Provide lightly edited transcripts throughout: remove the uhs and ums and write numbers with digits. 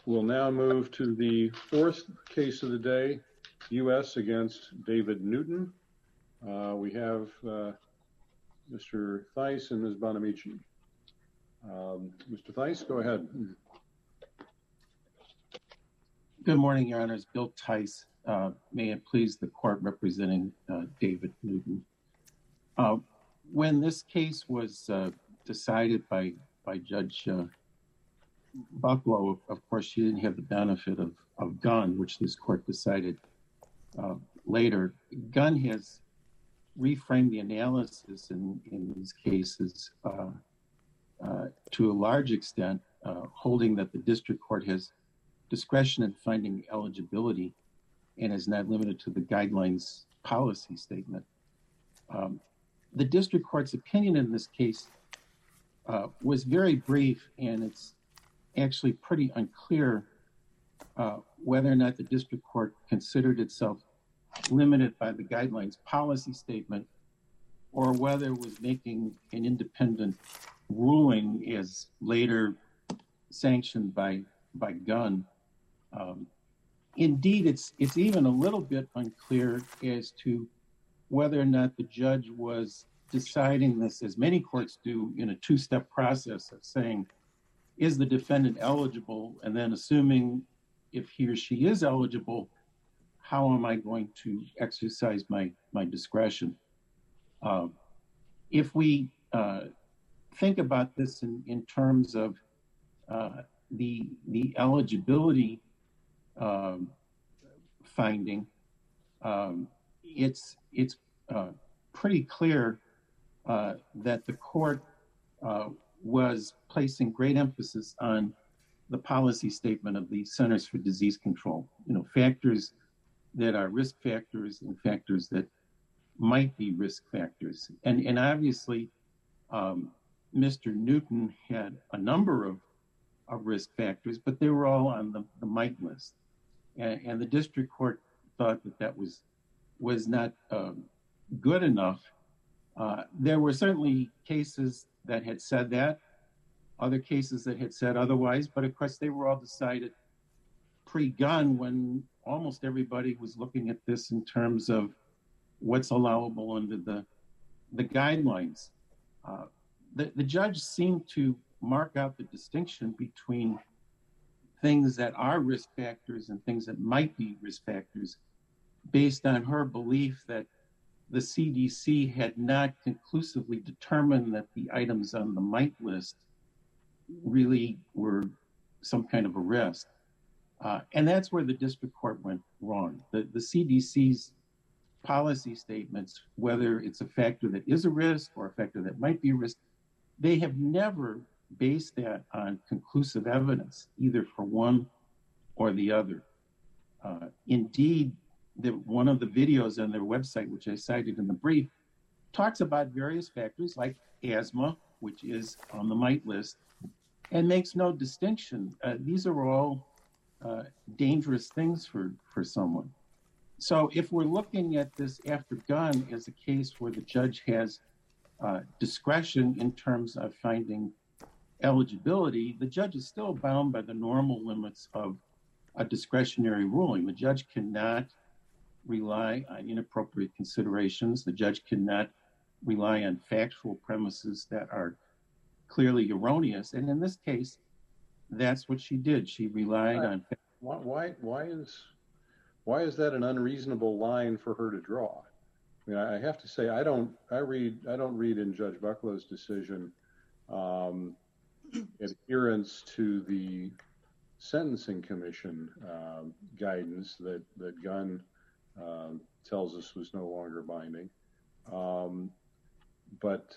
We'll now move to the fourth case of the day, U.S. against David Newton. We have Mr. Theis and Ms. Bonamici. Mr. Theis, go ahead. Good morning, Your Honors. Bill Theis. May it please the court representing David Newton. When this case was decided by Judge Bucklow, of course, she didn't have the benefit of Gunn, which this court decided later. Gunn has reframed the analysis in these cases to a large extent, holding that the district court has discretion in finding eligibility and is not limited to the guidelines policy statement. The district court's opinion in this case was very brief, and it's actually pretty unclear whether or not the district court considered itself limited by the guidelines policy statement or whether it was making an independent ruling as later sanctioned by Gunn. Indeed, it's even a little bit unclear as to whether or not the judge was deciding this, as many courts do, in a two-step process of saying, is the defendant eligible? And then assuming if he or she is eligible, how am I going to exercise my discretion? If we think about this in terms of the eligibility finding, it's pretty clear that the court was placing great emphasis on the policy statement of the Centers for Disease Control, factors that are risk factors and factors that might be risk factors. And obviously, Mr. Newton had a number of risk factors, but they were all on the might list. And the district court thought that was not good enough. There were certainly cases that had said that, other cases that had said otherwise, but of course they were all decided pre-Gunn when almost everybody was looking at this in terms of what's allowable under the guidelines. The judge seemed to mark out the distinction between things that are risk factors and things that might be risk factors based on her belief that the CDC had not conclusively determined that the items on the might list really were some kind of a risk. And that's where the district court went wrong. The CDC's policy statements, whether it's a factor that is a risk or a factor that might be a risk, they have never based that on conclusive evidence, either for one or the other. Indeed, one of the videos on their website, which I cited in the brief, talks about various factors like asthma, which is on the might list, and makes no distinction. These are all dangerous things for someone. So if we're looking at this after Gunn as a case where the judge has discretion in terms of finding eligibility, the judge is still bound by the normal limits of a discretionary ruling. The judge cannot rely on inappropriate considerations. The judge cannot rely on factual premises that are clearly erroneous. And in this case, that's what she did. She relied on... Why is that an unreasonable line for her to draw? I mean, I have to say, I don't read in Judge Bucklow's decision adherence to the Sentencing Commission guidance that Gunn tells us was no longer binding. But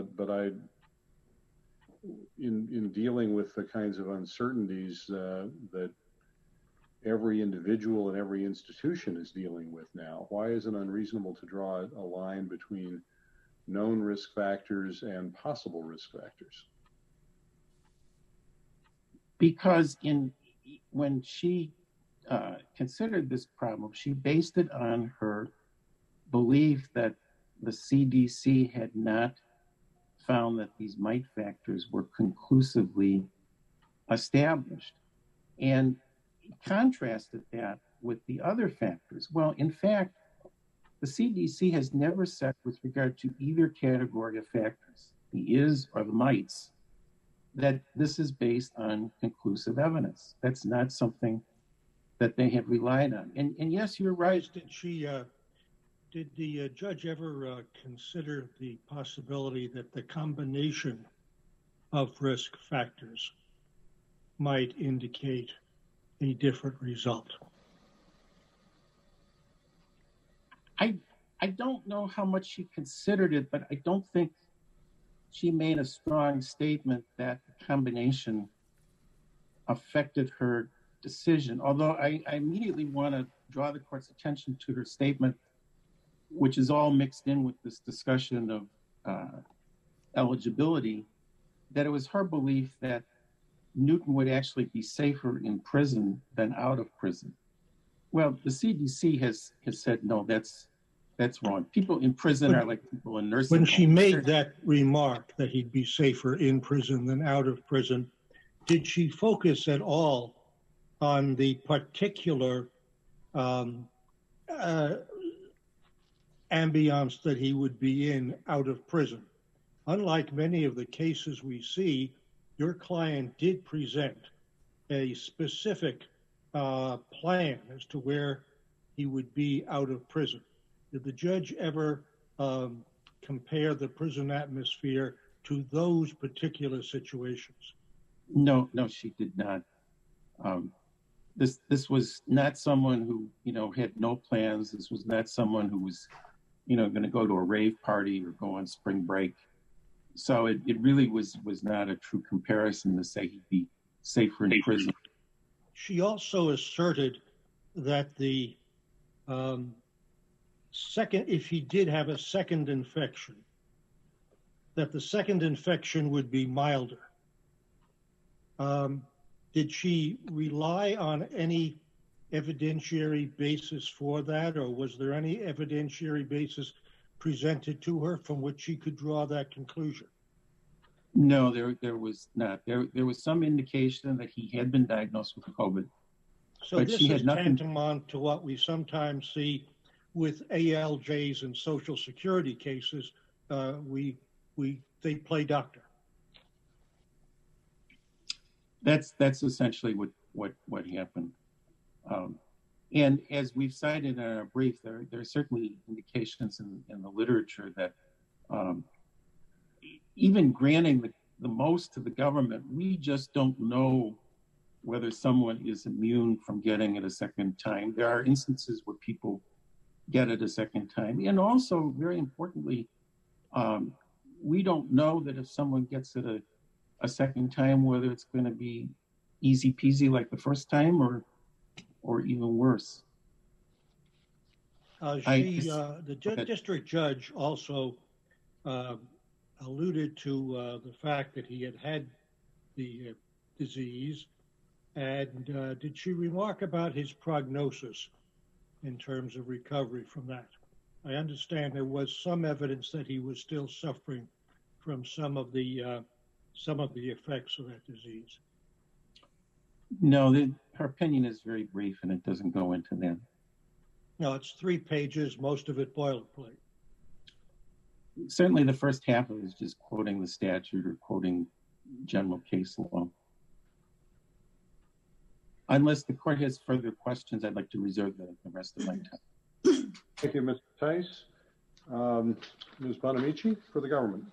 in dealing with the kinds of uncertainties that every individual and every institution is dealing with now, why is it unreasonable to draw a line between known risk factors and possible risk factors? Because when she considered this problem, she based it on her belief that the CDC had not found that these might factors were conclusively established. and contrasted that with the other factors. Well, in fact, the CDC has never said with regard to either category of factors, the is or the mights, that this is based on conclusive evidence. That's not something that they have relied on. And yes, you're right. Did the judge ever consider the possibility that the combination of risk factors might indicate a different result? I don't know how much she considered it, but I don't think she made a strong statement that the combination affected her decision. Although I immediately want to draw the court's attention to her statement, which is all mixed in with this discussion of eligibility, that it was her belief that Newton would actually be safer in prison than out of prison. Well, the CDC has said, no, that's wrong. People in prison are like people in nursing When homes. she made that remark that he'd be safer in prison than out of prison, did she focus at all on the particular ambiance that he would be in out of prison? Unlike many of the cases we see, your client did present a specific plan as to where he would be out of prison. Did the judge ever compare the prison atmosphere to those particular situations? No, she did not. This was not someone who, had no plans. This was not someone who was, going to go to a rave party or go on spring break. So it really was not a true comparison to say he'd be safer in prison. She also asserted that the if he did have a second infection, that the second infection would be milder. Did she rely on any evidentiary basis for that, or was there any evidentiary basis presented to her from which she could draw that conclusion? No, there was not. There was some indication that he had been diagnosed with COVID. So this is tantamount to what we sometimes see with ALJs and Social Security cases. They play doctor. That's essentially what happened. And as we've cited in our brief, there are certainly indications in the literature that even granting the most to the government, we just don't know whether someone is immune from getting it a second time. There are instances where people get it a second time. And also, very importantly, we don't know that if someone gets it a second time, whether it's going to be easy peasy like the first time or even worse. The district judge also alluded to the fact that he had the disease. And did she remark about his prognosis in terms of recovery from that? I understand there was some evidence that he was still suffering from some of the effects of that disease. No, her opinion is very brief and it doesn't go into that. No, it's 3 pages, most of it boilerplate. Certainly the first half of it is just quoting the statute or quoting general case law. Unless the court has further questions, I'd like to reserve the rest of my time. Thank you, Mr. Tice. Ms. Bonamici for the government.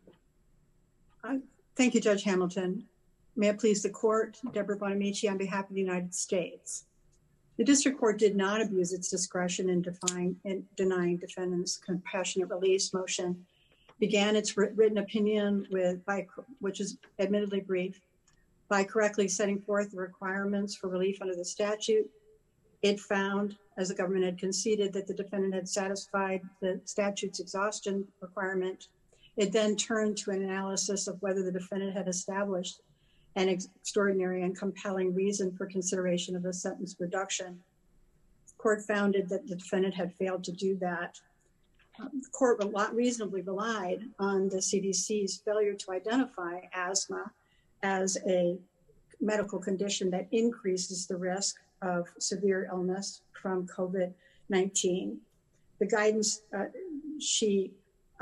Thank you, Judge Hamilton. May it please the court, Deborah Bonamici on behalf of the United States. The district court did not abuse its discretion in denying defendants' compassionate release motion, began its written opinion which is admittedly brief, by correctly setting forth the requirements for relief under the statute. It found, as the government had conceded, that the defendant had satisfied the statute's exhaustion requirement. It then turned to an analysis of whether the defendant had established an extraordinary and compelling reason for consideration of a sentence reduction. The court found that the defendant had failed to do that. The court reasonably relied on the CDC's failure to identify asthma as a medical condition that increases the risk of severe illness from COVID-19. The guidance she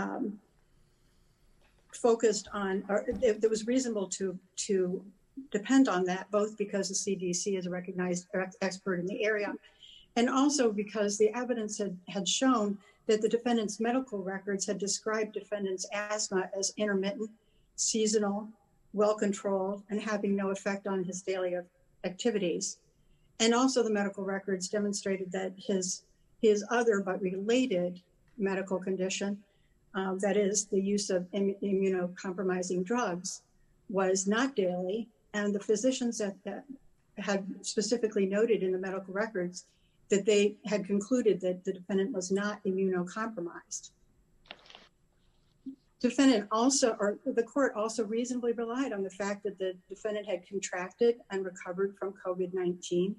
focused on, or it was reasonable to depend on that, both because the CDC is a recognized expert in the area, and also because the evidence had shown that the defendant's medical records had described defendant's asthma as intermittent, seasonal, well-controlled, and having no effect on his daily activities. And also the medical records demonstrated that his other but related medical condition, that is the use of immunocompromising drugs, was not daily. And the physicians that had specifically noted in the medical records that they had concluded that the defendant was not immunocompromised. The court also reasonably relied on the fact that the defendant had contracted and recovered from COVID-19.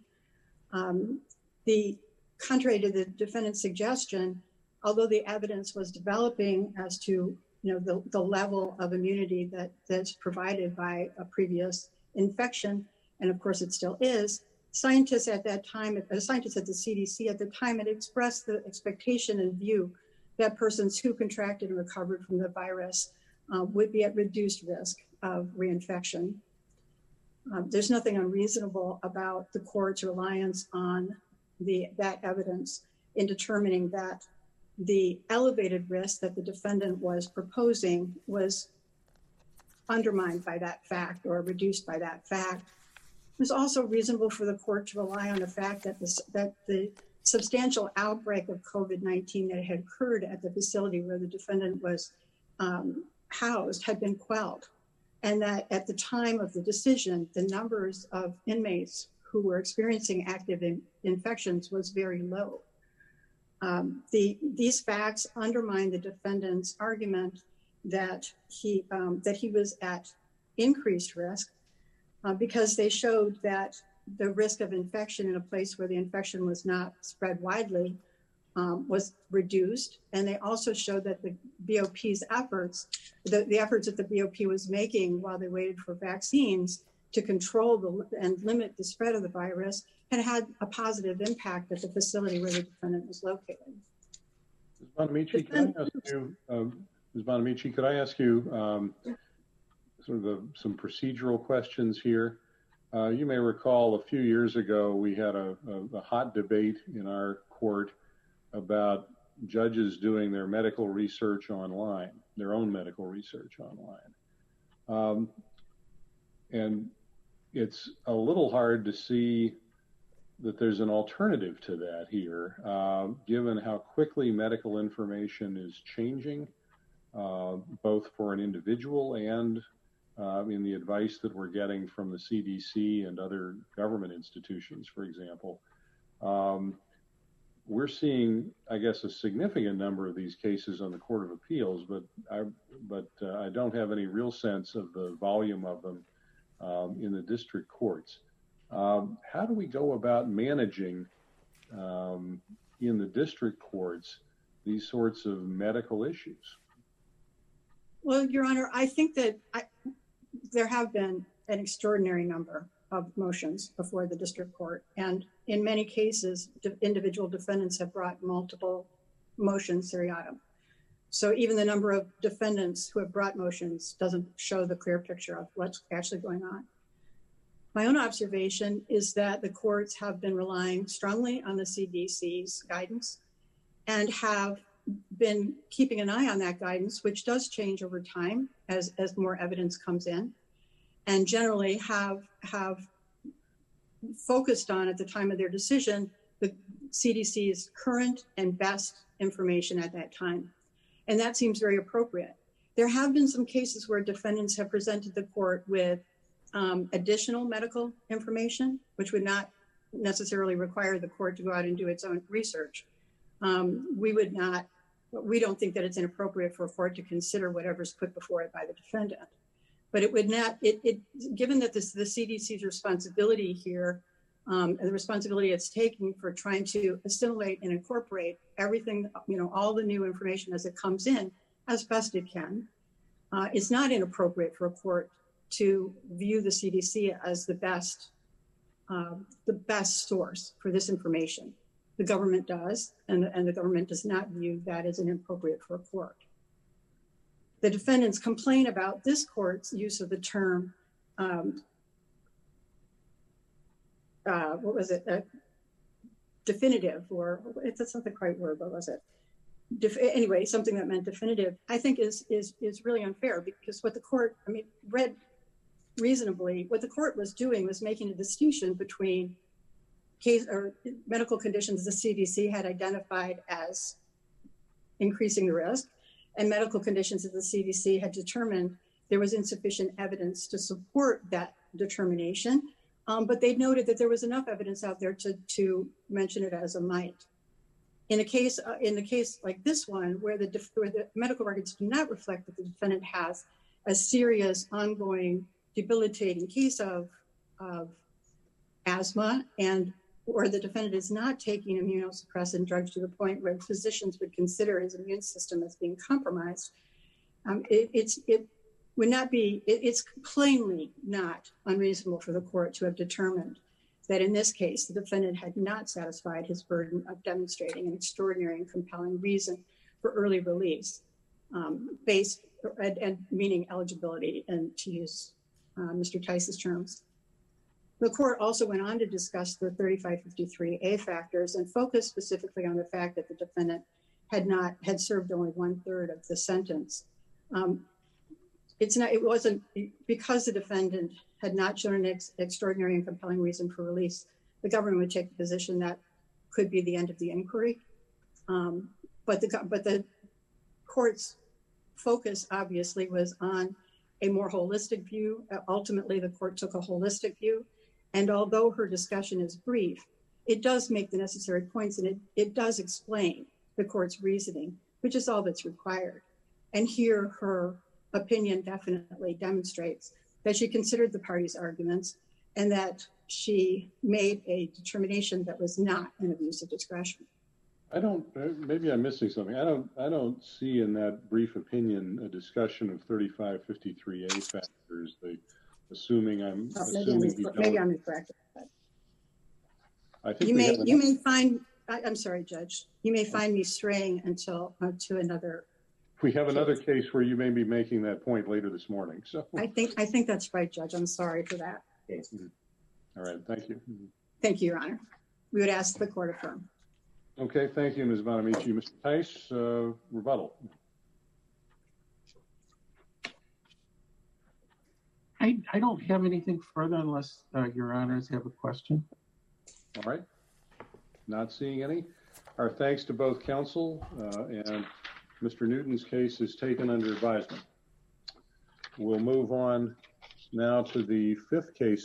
Contrary to the defendant's suggestion, although the evidence was developing as to the level of immunity that's provided by a previous infection, and of course it still is, scientists at that time, scientists at the CDC at the time, had expressed the expectation and view that persons who contracted and recovered from the virus would be at reduced risk of reinfection. There's nothing unreasonable about the court's reliance on that evidence in determining that the elevated risk that the defendant was proposing was undermined by that fact or reduced by that fact. It was also reasonable for the court to rely on the fact that the substantial outbreak of COVID-19 that had occurred at the facility where the defendant was housed had been quelled, and that at the time of the decision, the numbers of inmates who were experiencing active infections was very low. These facts undermine the defendant's argument that he was at increased risk because they showed that the risk of infection in a place where the infection was not spread widely was reduced. And they also showed that the BOP's efforts, the efforts that the BOP was making while they waited for vaccines to control and limit the spread of the virus, had a positive impact at the facility where the defendant was located. Ms. Bonamici, could I ask you sort of some procedural questions here? You may recall a few years ago, we had a hot debate in our court about judges doing their medical research online, their own medical research online. And it's a little hard to see that there's an alternative to that here, given how quickly medical information is changing, both for an individual and in the advice that we're getting from the CDC and other government institutions, for example. We're seeing, I guess, a significant number of these cases on the Court of Appeals, but I don't have any real sense of the volume of them in the district courts. How do we go about managing in the district courts these sorts of medical issues? Well, Your Honor, I think that there have been an extraordinary number of motions before the district court. And in many cases, individual defendants have brought multiple motions seriatim. So even the number of defendants who have brought motions doesn't show the clear picture of what's actually going on. My own observation is that the courts have been relying strongly on the CDC's guidance and have been keeping an eye on that guidance, which does change over time as more evidence comes in, and generally have focused on, at the time of their decision, the CDC's current and best information at that time. And that seems very appropriate. There have been some cases where defendants have presented the court with additional medical information, which would not necessarily require the court to go out and do its own research. We don't think that it's inappropriate for a court to consider whatever's put before it by the defendant. But it would not, given that the CDC's responsibility here, and the responsibility it's taking for trying to assimilate and incorporate everything, all the new information as it comes in, as best it can, it's not inappropriate for a court to view the CDC as the best source for this information. The government does, and the government does not view that as inappropriate for a court. The defendants complain about this court's use of the term, definitive, or it's not the quite word, what was it? Anyway, something that meant definitive, I think is really unfair, because what the court, read reasonably, what the court was doing was making a distinction between case or medical conditions the CDC had identified as increasing the risk, and medical conditions that the CDC had determined there was insufficient evidence to support that determination. But they noted that there was enough evidence out there to mention it as a might. In a case like this one, where the medical records do not reflect that the defendant has a serious, ongoing, debilitating case of asthma, or the defendant is not taking immunosuppressant drugs to the point where physicians would consider his immune system as being compromised, it's plainly not unreasonable for the court to have determined that in this case, the defendant had not satisfied his burden of demonstrating an extraordinary and compelling reason for early release, based and meaning eligibility, and to use Mr. Tice's terms. The court also went on to discuss the 3553A factors and focused specifically on the fact that the defendant had served only 1/3 of the sentence. It wasn't because the defendant had not shown an extraordinary and compelling reason for release. The government would take the position that could be the end of the inquiry. But the court's focus obviously was on a more holistic view. Ultimately, the court took a holistic view. And although her discussion is brief, it does make the necessary points, and it does explain the court's reasoning, which is all that's required. And here, her opinion definitely demonstrates that she considered the parties' arguments and that she made a determination that was not an abuse of discretion. Maybe I'm missing something. I don't see in that brief opinion a discussion of 3553A factors. Maybe I'm incorrect. I think you may find. I'm sorry, Judge. You may find me straying to another. We have another case where you may be making that point later this morning. So I think that's right, Judge. I'm sorry for that. All right. Thank you. Thank you, Your Honor. We would ask the court affirm. Okay. Thank you, Ms. Bonamici. Mr. Tice, rebuttal. I don't have anything further unless Your Honors have a question. All right. Not seeing any. Our thanks to both counsel, and Mr. Newton's case is taken under advisement. We'll move on now to the fifth case.